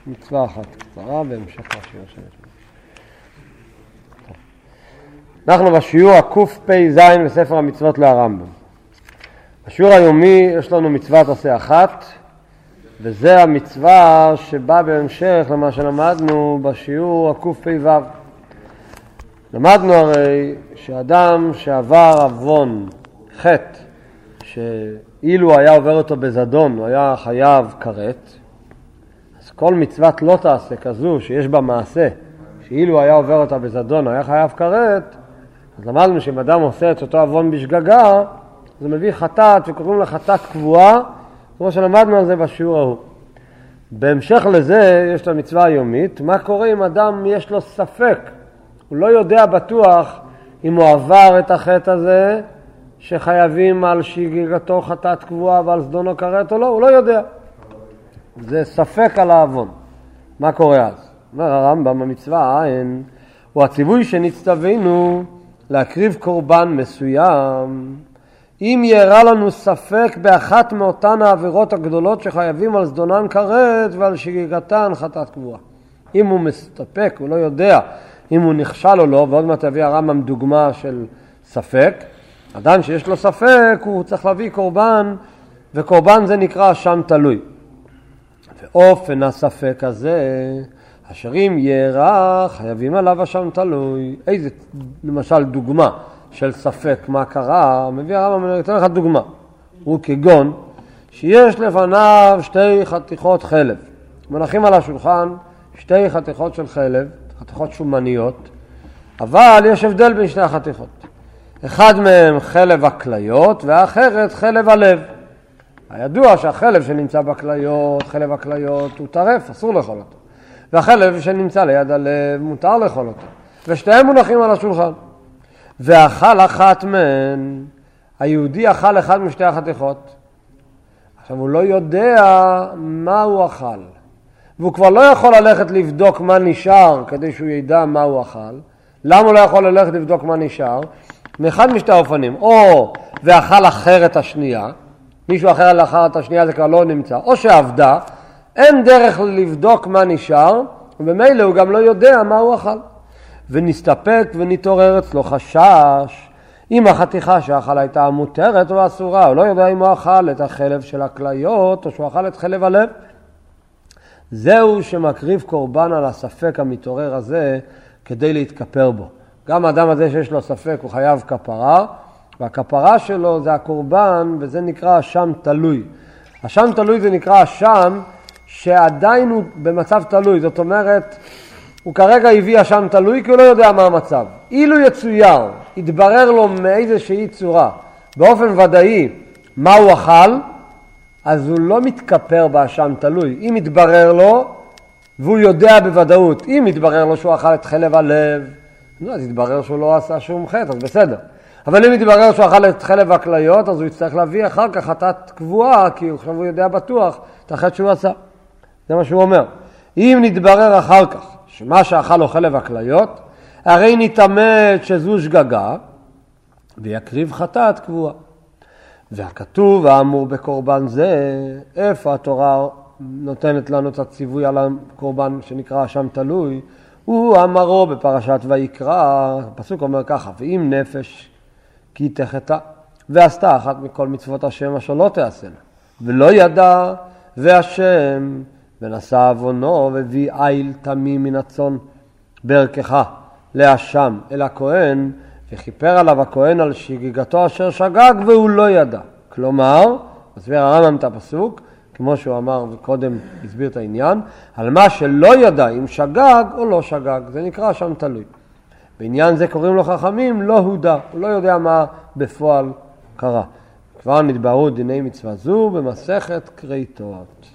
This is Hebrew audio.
מצווה אחת קצרה בהמשך לשיעור שלנו. אנחנו בשיעור הקפ"ז בספר המצוות להרמב"ם. בשיעור היומי יש לנו מצוות עשה אחת, וזה המצווה שבאה בהמשך למה שלמדנו בשיעור הקפ"ו. למדנו הרי שאדם שעבר עוון חטא, שאילו היה עובר אותו בזדון, הוא היה חייב כרת, אז כל מצוות לא תעשה כזו שיש בה מעשה, שאילו היה עובר אותה בזדון, הוא היה חייב כרת, אז למדנו שאם אדם עושה את אותו עוון בשגגה, זה מביא חטאת וקוראים לה חטאת קבועה, כמו שלמדנו על זה בשיעור ההוא. בהמשך לזה יש את המצווה היומית, מה קורה אם אדם יש לו ספק, הוא לא יודע בטוח אם הוא עבר את החטא הזה, שחייבים על שגגתו חטאת קבועה ועל זדונו כרת או לא, הוא לא יודע. זה ספק על העוון. מה קורה אז? אומר הרמב"ם במצווה העין, הוא הציווי שנצטווינו להקריב קורבן מסוים, אם יראה לנו ספק באחת מאותן העבירות הגדולות שחייבים על זדונן כרת ועל שגגתן חטאת קבועה. אם הוא מסתפק, הוא לא יודע אם הוא נכשל או לא, ועוד מעט יביא הרמב"ם דוגמה של ספק, אדם שיש לו ספק הוא צריך להביא קורבן, וקורבן זה נקרא אשם תלוי. ואופן הספק הזה, אשר אם יראה חייבים עליו אשם תלוי. איזה למשל דוגמה של ספק מה קרה, מביא הרמב"ם, אני אתן לך דוגמה. הוא כגון שיש לפניו שתי חתיכות חלב. מנחים על השולחן שתי חתיכות של חלב, חתיכות שומניות, אבל יש הבדל בין שתי החתיכות. אחד מהם חלב הכליות והאחרת חלב הלב. הידוע שהחלב שנמצא בכליות, חלב הכליות הוא טרף, אסור לאכול אותו. והחלב שנמצא ליד הלב מותר לאכול אותו. ושתיהם מונחים על השולחן. ואכל אחת מהן, היהודי אכל אחד משתי החתיכות. עכשיו הוא לא יודע מה הוא אכל. והוא כבר לא יכול ללכת לבדוק מה נשאר כדי שהוא ידע מה הוא אכל. למה הוא לא יכול ללכת לבדוק מה נשאר? מאחד משתי האופנים, או ואכל אחרת השנייה, מישהו אחר לאחר את השנייה זה כבר לא נמצא, או שעבדה, אין דרך לבדוק מה נשאר, ובמילא הוא גם לא יודע מה הוא אכל. ונסתפק ונתעורר אצלו חשש, אם החתיכה שאכל הייתה מותרת או אסורה, הוא לא יודע אם הוא אכל את החלב של הכליות, או שהוא אכל את חלב הלב. זהו שמקריב קורבן על הספק המתעורר הזה, כדי להתכפר בו. גם האדם הזה שיש לו ספק הוא חייב כפרה, והכפרה שלו זה הקורבן, וזה נקרא אשם תלוי. אשם תלוי זה נקרא אשם שעדיין הוא במצב תלוי, זאת אומרת, הוא כרגע הביא אשם תלוי כי הוא לא יודע מה המצב. אילו יצויר, יתברר לו מאיזושהי צורה, באופן ודאי מה הוא אכל, אז הוא לא מתכפר באשם תלוי. אם יתברר לו, והוא יודע בוודאות, אם יתברר לו שהוא אכל את חלב הלב, אז יתברר שהוא לא עשה שום חטא, אז בסדר. אבל אם יתברר שהוא אכל את חלב הכליות, אז הוא יצטרך להביא אחר כך חטאת קבועה, כי עכשיו הוא יודע בטוח את החטא שהוא עשה. זה מה שהוא אומר. אם נתברר אחר כך שמה שאכל הוא חלב הכליות, הרי נתאמת שזו שגגה, ויקריב חטאת קבועה. והכתוב האמור בקורבן זה, איפה התורה נותנת לנו את הציווי על הקורבן שנקרא אשם תלוי, הוא אמרו בפרשת ויקרא, הפסוק אומר ככה, ואם נפש כי תחתה, ועשתה אחת מכל מצוות השם אשר לא תעשנה, ולא ידע, והשם ונשא עוונו, והביא איל תמים מן הצאן בערכך לאשם אל הכהן, וכיפר עליו הכהן על שגגתו אשר שגג, והוא לא ידע. כלומר, מסביר הרמב"ם את הפסוק, כמו שהוא אמר וקודם הסביר את העניין, על מה שלא ידע אם שגג או לא שגג, זה נקרא אשם תלוי. בעניין זה קוראים לו חכמים לא הודע, הוא לא יודע מה בפועל קרה. כבר נתבהרו דיני מצווה זו במסכת קריטות.